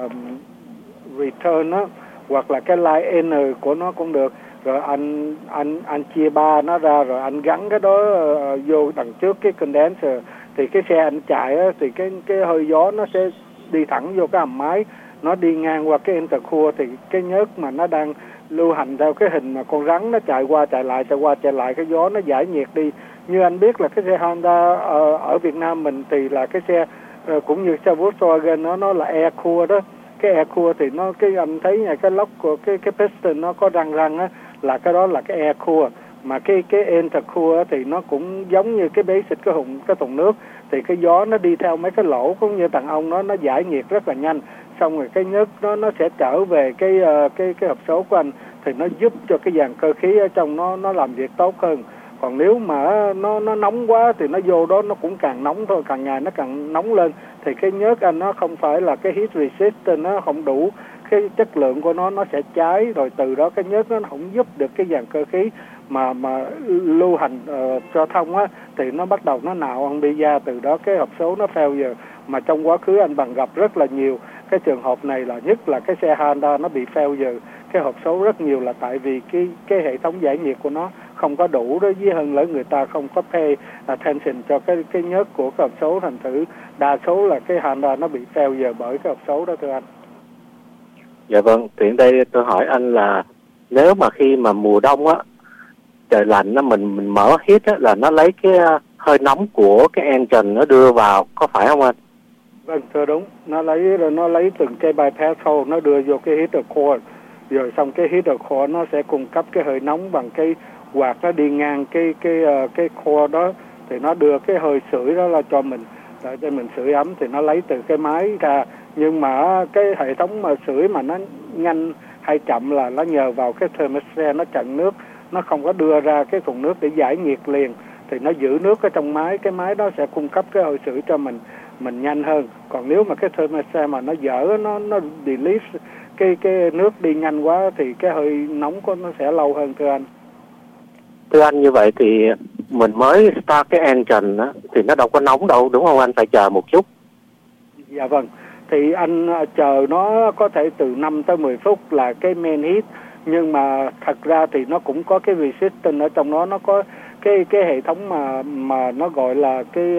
return á, hoặc là cái line N của nó cũng được, rồi anh chia ba nó ra, rồi anh gắn cái đó vô đằng trước cái condenser, thì cái xe anh chạy á, thì cái hơi gió nó sẽ đi thẳng vô cái hầm máy, nó đi ngang qua cái intercooler, thì cái nhớt mà nó đang lưu hành theo cái hình mà con rắn nó chạy qua chạy lại, cái gió nó giải nhiệt đi. Như anh biết là cái xe Honda ở Việt Nam mình thì là cái xe cũng như xe Volkswagen nó là air cooler đó. Cái air cooler thì nó anh thấy nha, cái lốc của cái piston nó có răng á, là cái đó là cái air cooler. Mà cái intercooler thì nó cũng giống như cái basic cái thùng nước, thì cái gió nó đi theo mấy cái lỗ cũng như tầng ong nó giải nhiệt rất là nhanh, xong rồi cái nhớt nó sẽ trở về cái hộp số của anh, thì nó giúp cho cái dàn cơ khí ở trong nó làm việc tốt hơn. Còn nếu mà nó nóng quá thì nó vô đó nó cũng càng nóng thôi, càng ngày nó càng nóng lên, thì cái nhớt anh nó không phải là cái heat resistant, nó không đủ cái chất lượng của nó sẽ cháy, rồi từ đó cái nhớt nó không giúp được cái dàn cơ khí mà lưu hành cho thông á, thì nó bắt đầu nó nạo ăn bi da, từ đó cái hộp số nó failure. Mà trong quá khứ anh Bằng gặp rất là nhiều cái trường hợp này, là nhất là cái xe Honda nó bị failure cái hộp số rất nhiều, là tại vì cái hệ thống giải nhiệt của nó không có đủ đó, với hơn nữa người ta không có pay attention cho cái nhớt của cái hộp số, thành thử đa số là cái Honda nó bị failure bởi cái hộp số đó, thưa anh. Dạ vâng, thì đây tôi hỏi anh là nếu mà khi mà mùa đông á, trời lạnh á, mình mở heat á, là nó lấy cái hơi nóng của cái engine nó đưa vào, có phải không anh? Vâng, thưa đúng, nó lấy từng cái bypass hole nó đưa vô cái heater core, rồi xong cái heater core nó sẽ cung cấp cái hơi nóng bằng cái quạt nó đi ngang cái core đó, thì nó đưa cái hơi sưởi đó là cho mình, để mình sưởi ấm, thì nó lấy từ cái máy ra. Nhưng mà cái hệ thống mà sưởi mà nó nhanh hay chậm là nó nhờ vào cái thermostat nó chặn nước, nó không có đưa ra cái thùng nước để giải nhiệt liền, thì nó giữ nước ở trong máy, cái máy đó sẽ cung cấp cái hơi sưởi cho mình nhanh hơn. Còn nếu mà cái thermostat mà nó dở, nó release cái nước đi nhanh quá thì cái hơi nóng của nó sẽ lâu hơn, thưa anh. Thưa anh, như vậy thì mình mới start cái engine á, thì nó đâu có nóng đâu, đúng không anh? Phải chờ một chút. Dạ vâng, thì anh chờ nó có thể từ 5 tới 10 phút là cái main heat, nhưng mà thật ra thì nó cũng có cái resistance ở trong nó có cái hệ thống mà nó gọi là cái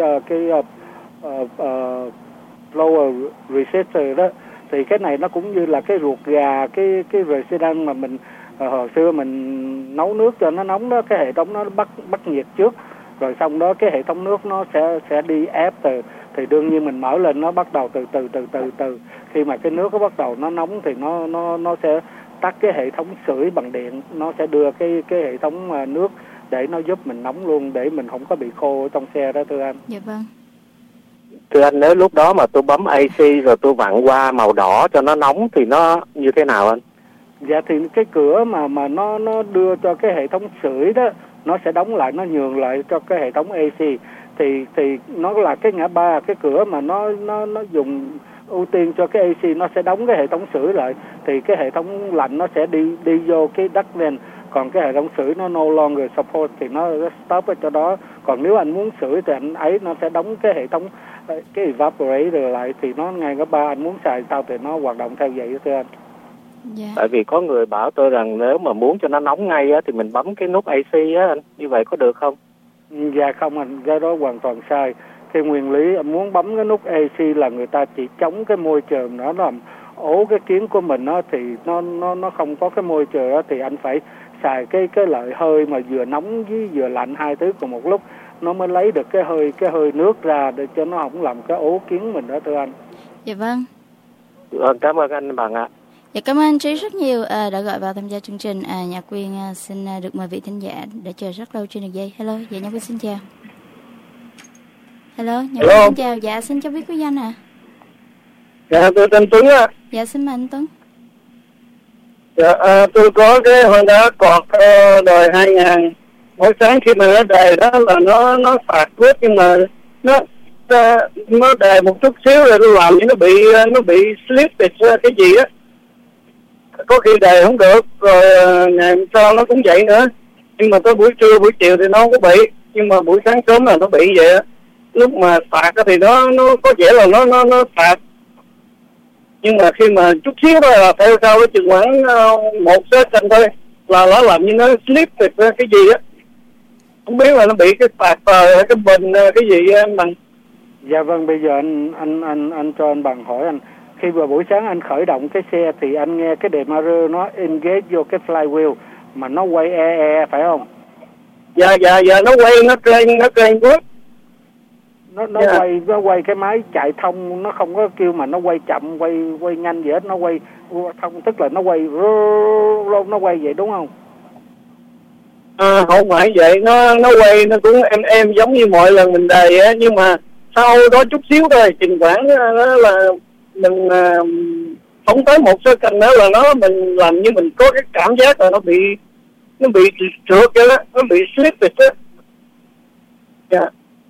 lower resistor đó. Thì cái này nó cũng như là cái ruột gà, cái resistance mà mình hồi xưa mình nấu nước cho nó nóng đó, cái hệ thống nó bắt nhiệt trước, rồi xong đó cái hệ thống nước nó sẽ đi ép từ, thì đương nhiên mình mở lên nó bắt đầu từ khi mà cái nước nó bắt đầu nó nóng thì nó sẽ tắt cái hệ thống sưởi bằng điện, nó sẽ đưa cái hệ thống nước để nó giúp mình nóng luôn, để mình không có bị khô trong xe đó thưa anh. Dạ vâng. Thưa anh, nếu lúc đó mà tôi bấm AC rồi tôi vặn qua màu đỏ cho nó nóng thì nó như thế nào anh? Dạ thì cái cửa mà nó đưa cho cái hệ thống sưởi đó, nó sẽ đóng lại, nó nhường lại cho cái hệ thống AC. Thì nó là cái ngã ba, cái cửa mà nó dùng ưu tiên cho cái AC, nó sẽ đóng cái hệ thống sưởi lại, thì cái hệ thống lạnh nó sẽ đi vô cái duct vent, còn cái hệ thống sưởi nó no longer support thì nó stop ở chỗ đó. Còn nếu anh muốn sưởi thì anh ấy nó sẽ đóng cái hệ thống cái evaporator lại, thì nó ngay ngã ba, anh muốn xài sao thì nó hoạt động theo vậy thưa anh. Yeah. Tại vì có người bảo tôi rằng nếu mà muốn cho nó nóng ngay á, thì mình bấm cái nút AC á anh, như vậy có được không? Dạ không anh, cái đó hoàn toàn sai. Cái nguyên lý anh muốn bấm cái nút AC là người ta chỉ chống cái môi trường nó làm ố cái kiến của mình đó, thì nó không có cái môi trường đó, thì anh phải xài cái loại hơi mà vừa nóng với vừa lạnh hai thứ cùng một lúc, nó mới lấy được cái hơi nước ra để cho nó không làm cái ố kiến mình đó thưa anh. Dạ vâng. Cảm ơn anh Bằng ạ. Dạ cảm ơn anh Trí rất nhiều đã gọi vào tham gia chương trình. Nhạc Quyên xin được mời vị thính giả đã chờ rất lâu trên đường dây. Hello, dạ Nhạc Quyên xin chào. Hello, Nhạc Quyên xin chào. Dạ xin cho biết quý danh ạ. Dạ tôi tên Tuấn ạ. Dạ xin mời anh Tuấn. Dạ tôi có cái Honda Accord đời 2000. Mỗi sáng khi mà nó đề đó là nó phạt quét, nhưng mà nó đề một chút xíu rồi tôi làm như nó bị slip cái gì á, có khi đề không được, rồi ngày hôm sau nó cũng vậy nữa. Nhưng mà tới buổi trưa buổi chiều thì nó không có bị, nhưng mà buổi sáng sớm là nó bị vậy á. Lúc mà phạt thì nó có vẻ là nó phạt, nhưng mà khi mà chút xíu thôi là theo sau cái chừng khoảng 1 second thôi là nó làm như nó slip cái gì á, không biết là nó bị cái phạt cái bình cái gì anh Bằng. Dạ vâng, bây giờ anh cho anh Bằng hỏi anh, khi mà buổi sáng anh khởi động cái xe thì anh nghe cái đèn marker nó engage vô cái flywheel mà nó quay phải không? Dạ nó quay, nó kênh bước. Nó quay cái máy chạy thông, nó không có kêu mà nó quay chậm, quay nhanh gì hết, nó quay thông, tức là nó quay nó quay vậy đúng không? Không phải vậy, nó quay nó cũng em giống như mọi lần mình đề á, nhưng mà sau đó chút xíu thôi, chừng khoảng đó là mình phóng tới 1 second nữa là mình làm như mình có cái cảm giác là nó bị trượt vậy đó, nó bị slip vậy đó. Dạ.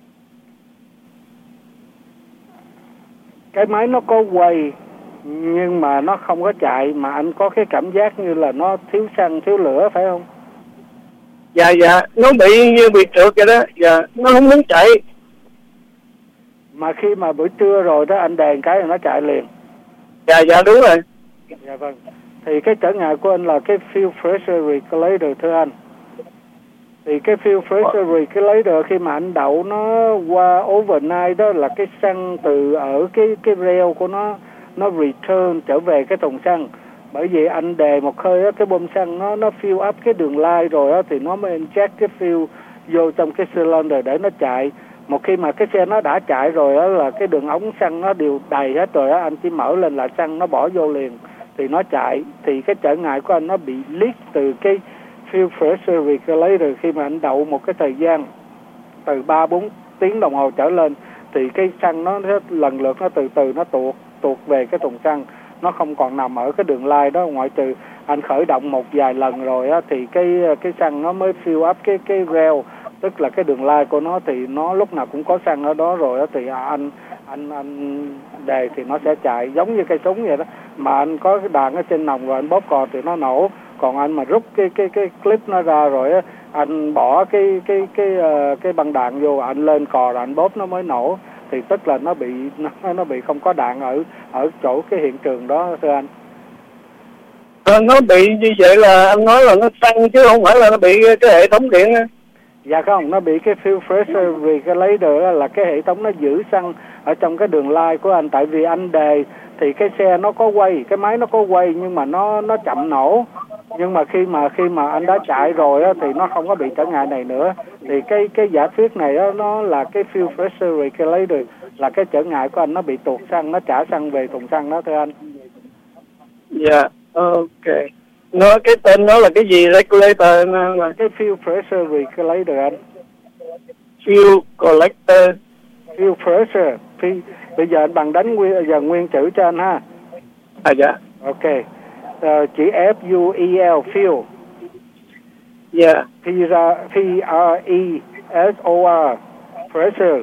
Cái máy nó có quay nhưng mà nó không có chạy, mà anh có cái cảm giác như là nó thiếu xăng thiếu lửa phải không? Dạ nó bị như bị trượt vậy đó. Dạ, nó không muốn chạy. Mà khi mà buổi trưa rồi đó anh đèn cái là nó chạy liền. Dạ đúng rồi. Dạ vâng. Thì cái trở ngại của anh là cái fuel pressure regulator thưa anh. Thì cái fuel pressure regulator khi mà anh đậu nó qua overnight đó là cái xăng từ ở cái rail của nó return trở về cái thùng xăng. Bởi vì anh đề một hơi đó, cái bơm xăng nó fill up cái đường line rồi đó, thì nó mới inject cái fuel vô trong cái cylinder để nó chạy. Một khi mà cái xe nó đã chạy rồi đó là cái đường ống xăng nó đều đầy hết rồi đó, anh chỉ mở lên là xăng nó bỏ vô liền thì nó chạy. Thì cái trở ngại của anh nó bị leak từ cái fuel pressure regulator khi mà anh đậu một cái thời gian từ 3-4 tiếng đồng hồ trở lên, thì cái xăng nó lần lượt nó từ từ nó tuột về cái thùng xăng, nó không còn nằm ở cái đường line đó, ngoại trừ anh khởi động một vài lần rồi á thì cái xăng nó mới fill up cái rail, tức là cái đường line của nó thì nó lúc nào cũng có xăng ở đó rồi á, thì anh đề thì nó sẽ chạy giống như cây súng vậy đó, mà anh có cái đạn ở trên nòng rồi anh bóp cò thì nó nổ. Còn anh mà rút cái clip nó ra rồi á, anh bỏ cái băng đạn vô, anh lên cò rồi anh bóp nó mới nổ, thì tức là nó bị không có đạn ở chỗ cái hiện trường đó thưa anh. Nó bị như vậy là anh nói là nó xăng chứ không phải là nó bị cái hệ thống điện. Dạ không, nó bị cái fuel pressure regulator là cái hệ thống nó giữ xăng ở trong cái đường line của anh. Tại vì anh đề thì cái xe nó có quay, cái máy nó có quay nhưng mà nó chậm nổ. Nhưng mà khi mà anh đã chạy rồi á, thì nó không có bị trở ngại này nữa. Thì cái giả thuyết này á, nó là cái fuel pressure regulator là cái trở ngại của anh, nó bị tuột xăng, nó trả xăng về thùng xăng đó thưa anh. Dạ, ok. Nó cái tên nó là cái gì? Regulator là cái fuel pressure regulator anh. Fuel collector. Fuel pressure. Bây giờ anh bằng đánh nguyên chữ cho anh ha. Dạ. Ok. Chữ F-U-E-L, fuel. Yeah. P-R-E-S-O-R, pressure.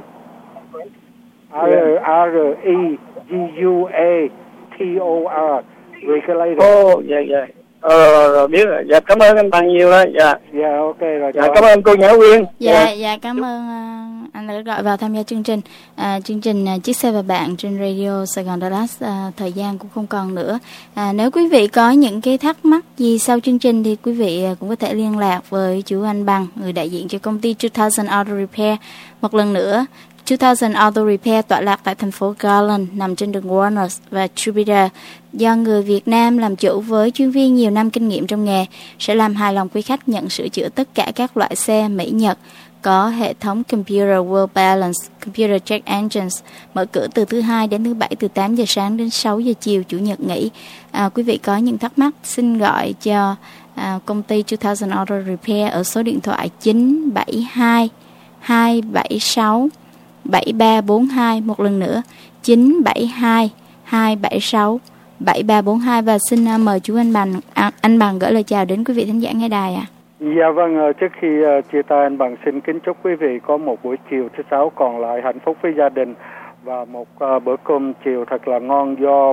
R-E-G-U-A-T-O-R, regulator. Dạ. Rồi biết rồi. Dạ, cảm ơn anh bằng nhiều đó. Dạ. Dạ, ok rồi. Dạ, cảm ơn cô Nhã Quyên. Dạ, cảm ơn anh đã gọi vào tham gia chương trình. Chương trình Chiếc Xe và Bạn trên Radio Sài Gòn Dallas, thời gian cũng không còn nữa. Nếu quý vị có những cái thắc mắc gì sau chương trình thì quý vị cũng có thể liên lạc với chú Anh Bằng, người đại diện cho công ty 2000 Auto Repair. Một lần nữa, 2000 Auto Repair tọa lạc tại thành phố Garland, nằm trên đường Warner và Jupiter. Do người Việt Nam làm chủ với chuyên viên nhiều năm kinh nghiệm trong nghề, sẽ làm hài lòng quý khách nhận sửa chữa tất cả các loại xe Mỹ Nhật. Có hệ thống Computer World Balance, Computer Check Engines, mở cửa từ thứ Hai đến thứ Bảy từ 8 giờ sáng đến 6 giờ chiều, Chủ nhật nghỉ. Quý vị có những thắc mắc xin gọi cho công ty 2000 Auto Repair ở số điện thoại 972 276 7342. Một lần nữa 972 276 7342. Và xin mời chú anh Bằng gửi lời chào đến quý vị thính giả nghe đài ạ. Dạ vâng, trước khi chia tay anh Bằng xin kính chúc quý vị có một buổi chiều thứ Sáu còn lại hạnh phúc với gia đình và một bữa cơm chiều thật là ngon do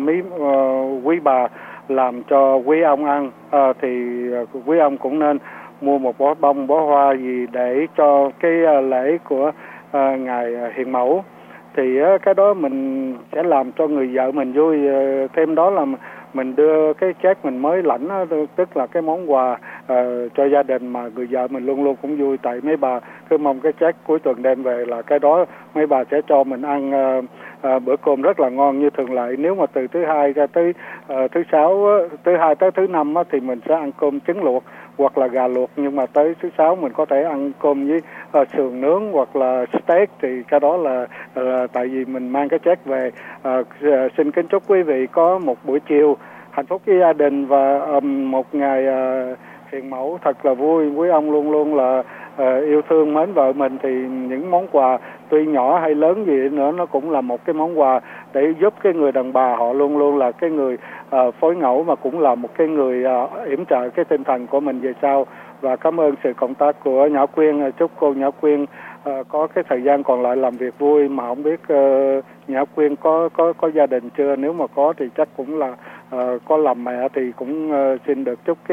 quý bà làm cho quý ông ăn. Thì quý ông cũng nên mua một bó bông, bó hoa gì để cho cái lễ của ngày hiền mẫu. Thì cái đó mình sẽ làm cho người vợ mình vui. Thêm đó là mình đưa cái check mình mới lãnh đó, tức là cái món quà cho gia đình mà người vợ mình luôn luôn cũng vui. Tại mấy bà cứ mong cái check cuối tuần đem về là cái đó mấy bà sẽ cho mình ăn bữa cơm rất là ngon như thường lệ. Nếu mà từ thứ Hai ra tới thứ Sáu, thứ Hai tới thứ Năm thì mình sẽ ăn cơm trứng luộc hoặc là gà luộc, nhưng mà tới thứ Sáu mình có thể ăn cơm với sườn nướng hoặc là steak. Thì cái đó là tại vì mình mang cái check về. Xin kính chúc quý vị có một buổi chiều hạnh phúc với gia đình và một ngày hiền mẫu thật là vui. Quý ông luôn luôn là yêu thương mến vợ mình, thì những món quà tuy nhỏ hay lớn gì nữa nó cũng là một cái món quà để giúp cái người đàn bà họ luôn luôn là cái người phối ngẫu, mà cũng là một cái người yểm trợ cái tinh thần của mình về sau. Và cảm ơn sự cộng tác của Nhã Quyên. Chúc cô Nhã Quyên có cái thời gian còn lại làm việc vui. Mà không biết Nhã Quyên có gia đình chưa? Nếu mà có thì chắc cũng là có làm mẹ, thì cũng xin được chúc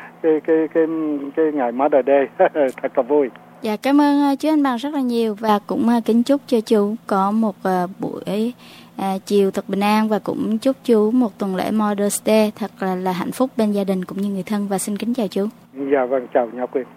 cái ngày Mother Day thật là vui. Dạ, cảm ơn chú anh Bằng rất là nhiều, và cũng kính chúc cho chú có một buổi chiều thật bình an, và cũng chúc chú một tuần lễ Mother's Day thật là hạnh phúc bên gia đình cũng như người thân. Và xin kính chào chú. Dạ vâng, chào Nhã Quyên.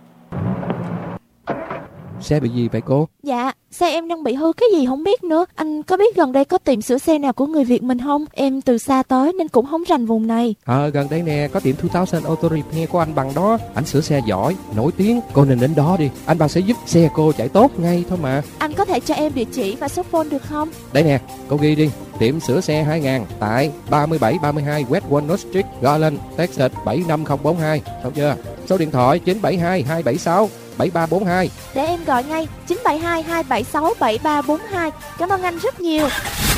Xe bị gì vậy cô? Dạ, xe em đang bị hư cái gì không biết nữa. Anh có biết gần đây có tiệm sửa xe nào của người Việt mình không? Em từ xa tới nên cũng không rành vùng này. Gần đây nè, có tiệm 2000 Auto Repair của anh Bằng đó. Anh sửa xe giỏi, nổi tiếng. Cô nên đến đó đi, anh Bằng sẽ giúp xe cô chạy tốt ngay thôi mà. Anh có thể cho em địa chỉ và số phone được không? Đây nè, cô ghi đi. Tiệm sửa xe 2000 tại 3732 West Walnut Street, Garland, Texas 75042. Xong chưa? Số điện thoại 972 276 7342. Để em gọi ngay 972 276 7342. Cảm ơn anh rất nhiều.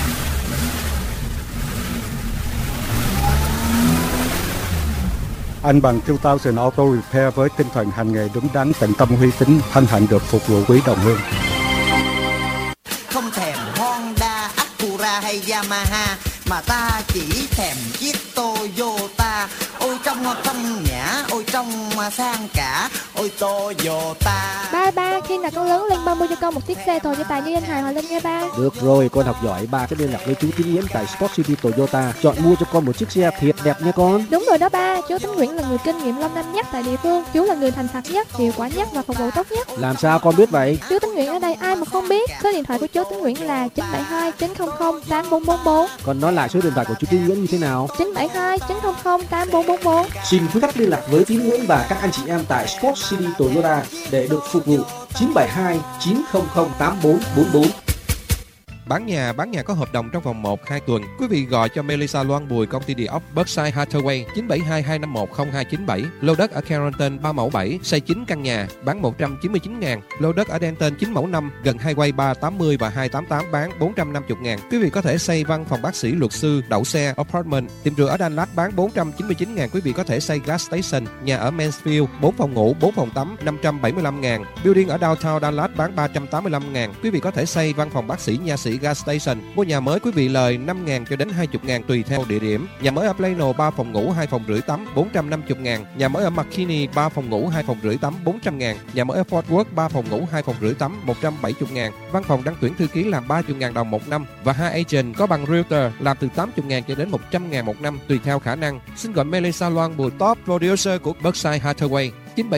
Anh Bằng 2000 Auto Repair với tinh thần hành nghề đúng đắn, tận tâm uy tín, hân hạnh được phục vụ quý đồng hương. Không thèm Honda, Acura hay Yamaha, mà ta chỉ thèm chiếc Toyota. Ôi trong phong nhã, ôi trong sang cả, ôi Toyota. Ba, khi nào con lớn lên ba mua cho con một chiếc xe Toyota như anh Hải Hòa Linh nha ba. Được rồi, con học giỏi, ba sẽ liên lạc với chú Tín Nguyễn tại Sport City Toyota, chọn mua cho con một chiếc xe thiệt đẹp nha con. Đúng rồi đó ba, chú Tín Nguyễn là người kinh nghiệm lâu năm nhất tại địa phương. Chú là người thành thật nhất, hiệu quả nhất và phục vụ tốt nhất. Làm sao con biết vậy? Chú Tín Nguyễn ở đây ai mà không biết. Số điện thoại của chú Tín Nguyễn là 972 900 8444. Còn nói lại số điện thoại của chú Tín Nguyễn như thế nào? 972 900 8444. Xin quý khách liên lạc với Tín Nguyễn và các anh chị em tại Sport City Toyota để được phục vụ. 972 900 8444. Bán nhà có hợp đồng trong vòng 1-2 tuần. Quý vị gọi cho Melissa Loan Bùi, công ty địa ốc Berkshire Hathaway 972-251-0297. Lô đất ở Carrollton 3 mẫu 7, xây 9 căn nhà, bán 199.000. Lô đất ở Denton 9 mẫu 5, gần Highway 380 và 288, bán 450.000. Quý vị có thể xây văn phòng bác sĩ, luật sư, đậu xe, apartment. Tiệm rửa ở Dallas bán 499.000. Quý vị có thể xây gas station. Nhà ở Mansfield 4 phòng ngủ, 4 phòng tắm 575.000. Building ở downtown Dallas bán 385.000. Quý vị có thể xây văn phòng bác sĩ, nhà sĩ, gas station. Mua nhà mới quý vị lời 5.000 cho đến 20.000 tùy theo địa điểm. Nhà mới ở Plano 3 phòng ngủ, 2 phòng rưỡi tắm 450.000. Nhà mới ở McKinney 3 phòng ngủ, 2 phòng rưỡi tắm 400.000. Nhà mới ở Fort Worth 3 phòng ngủ, 2 phòng rưỡi tắm 170.000. Văn phòng đăng tuyển thư ký làm 30.000 đồng một năm và 2 agent có bằng realtor làm từ 80.000 cho đến 100.000 một năm tùy theo khả năng. Xin gọi Melissa Loan Bùi, top producer của Berkshire Hathaway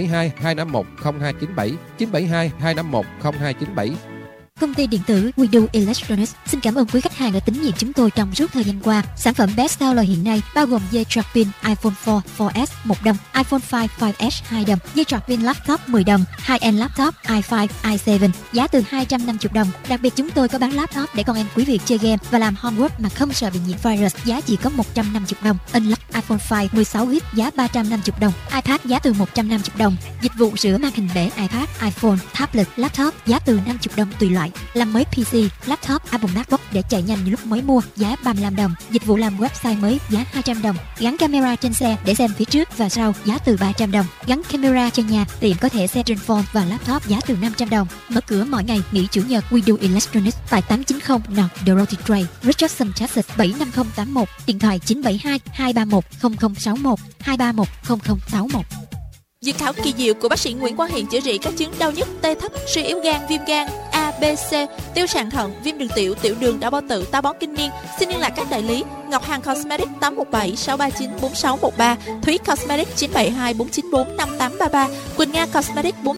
972-251-0297 972-251-0297. Công ty điện tử We Do Electronics xin cảm ơn quý khách hàng đã tín nhiệm chúng tôi trong suốt thời gian qua. Sản phẩm best seller hiện nay bao gồm dây trạc pin iPhone 4, 4S 1 đồng, iPhone 5, 5S 2 đồng, dây trạc pin laptop 10 đồng, high-end laptop i5, i7 giá từ 250 đồng. Đặc biệt chúng tôi có bán laptop để con em quý vị chơi game và làm homework mà không sợ bị nhiễm virus, giá chỉ có 150 đồng. Unlock iPhone 5 16GB giá 350 đồng, iPad giá từ 150 đồng. Dịch vụ sửa màn hình bể iPad, iPhone, tablet, laptop giá từ 50 đồng tùy loại. Làm mới PC, laptop, Apple MacBook để chạy nhanh như lúc mới mua giá 35 đồng. Dịch vụ làm website mới giá 200 đồng. Gắn camera trên xe để xem phía trước và sau giá từ 300 đồng. Gắn camera cho nhà, tiệm có thể xem trên phone và laptop giá từ 500 đồng. Mở cửa mọi ngày nghỉ chủ nhật. We Do Electronics tại 890 North Dorothy Drive, Richardson, Texas 75081. Điện thoại 972 231 0061 231 0061. Dự thảo kỳ diệu của bác sĩ Nguyễn Quang Hiền chữa trị các chứng đau nhức, tê thấp, suy yếu gan, viêm gan A, B, C, tiêu sàn thận, viêm đường tiểu, tiểu đường, đau bao tử, táo bón kinh niên. Xin liên lạc các đại lý: Ngọc Hằng Cosmetics 817 639 4613, Thúy Cosmetics 972 494 5833, Quỳnh Nga Cosmetics 4